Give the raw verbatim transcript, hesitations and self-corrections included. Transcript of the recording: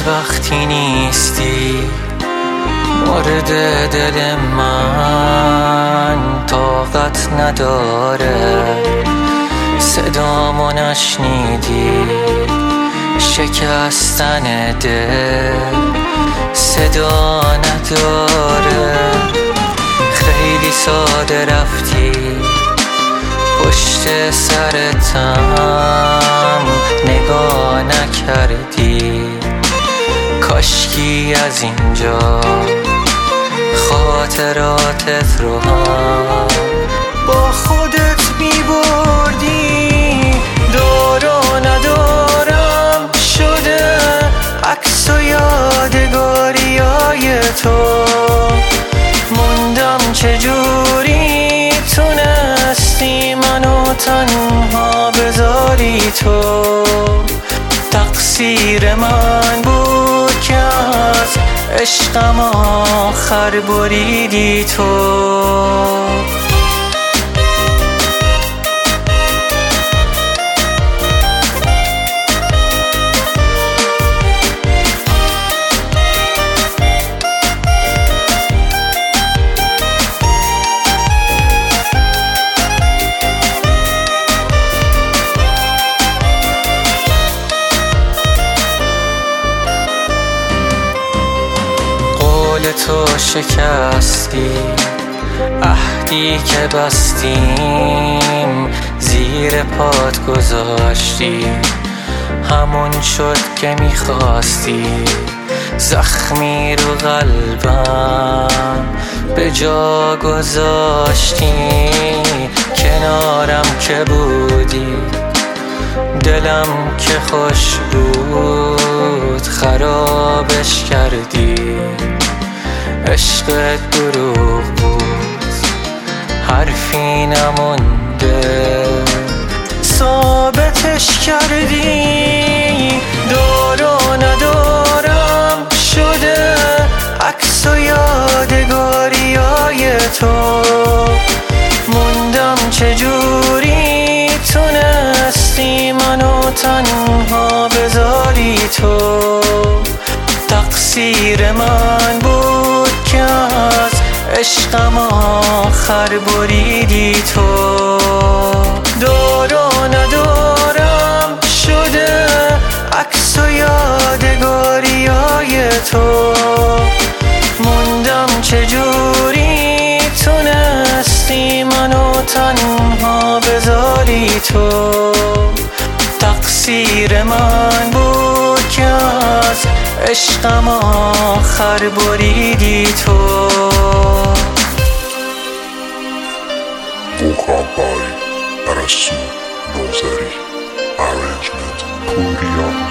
وقتی نیستی مورد دل من طاقت نداره، صدامو نشنیدی شکستن دل صدا نداره. خیلی ساده رفتی پشت سرتم نگاه نکردی، کاشکی از اینجا خاطراتت رو هم با خودت میبردی. دار و ندارم شده عکس و یادگاریای تو، موندم چجوری تونستی منو تنها بذاری تو. تقصیر من بود که از عشقم آخر بریدی تو. تو شکستی عهدی که بستیم زیر پات گذاشتی، همون شد که میخواستی. زخمی رو قلبم به جا گذاشتی، کنارم که بودی دلم که خوش بود خرابش کردی. عشقت دروغ بود حرفی نمونده ثابتش کردی. دار و ندارم شده عکس و یادگاریای تو، موندم چجوری تونستی منو تنها بذاری تو. تقصیر من بود که از عشقم آخر بریدی تو. دار و ندارم شده عکس و یادگاریای تو، موندم چجوری تونستی منو تنها بذاری تو. تقصیر من بود که از عشقم آخر بریدی تو. Vocal by Arasu Nozari. Arrangement Puriya.